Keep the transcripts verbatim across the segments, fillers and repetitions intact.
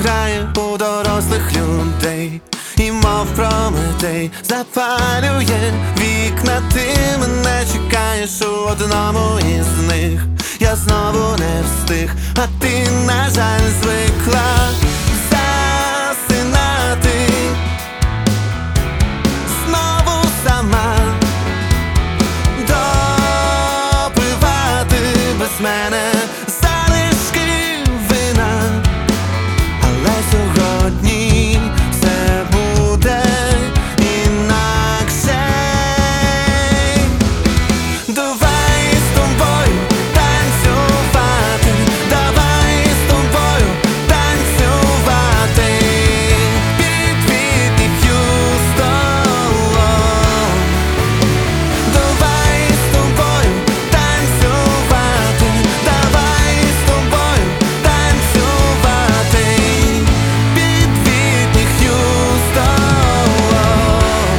грає у дорослих людей, і мов Прометей запалює вікна. Ти мене чекаєш у одному із них. Я знову не встиг, а ти, на жаль, звикла засинати знову сама, допивати без мене залишки вина. Але сьогодні все буде інакше. Давай з тобою танцювати, давай з тобою танцювати під Вітні Х'юстон. Давай з тобою танцювати, давай з тобою танцювати під Вітні Х'юстон.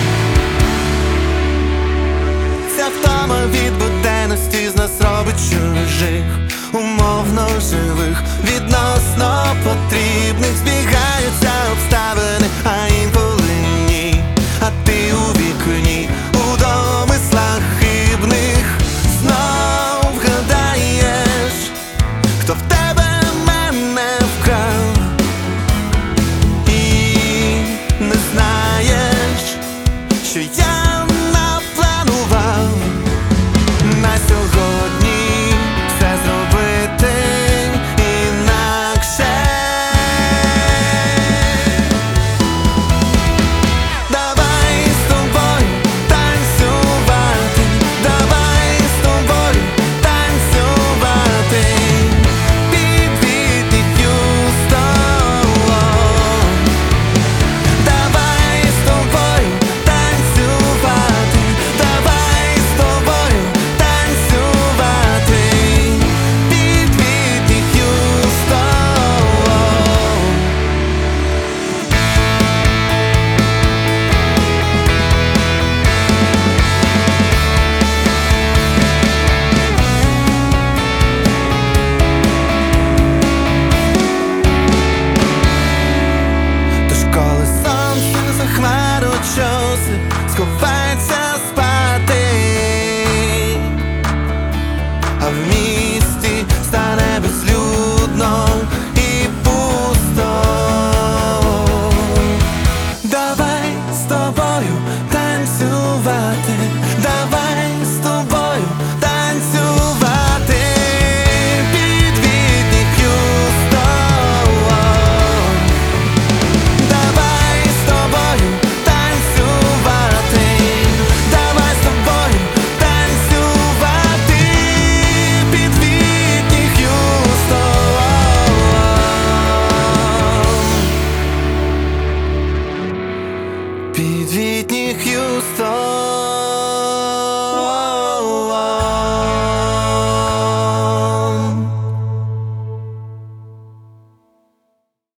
Ця втома від буденності з нас робить чужих, умовно живих, відносно потрібних. Збігаються обставини, а інколи ні. А ти у вікні, у домислах хибних знов гадаєш, хто в тебе мене вкрав, і не знаєш, що я напланував на сьогодні все зробити інакше. Давай з тобою танцювати, давай з тобою танцювати під Вітні Х'юстон. Давай з тобою танцювати, давай з тобою танцювати під Вітні Х'юстон. Тож коли сонце за хмару чоси сховається спати, а в місті стане безлюдно і пусто, давай з тобою танцювати, давай з тобою танцювати під Вітні Х'юстон. Давай з тобою танцювати, давай з тобою танцювати під Вітні Х'юстон. Під Вітні Х'юстон.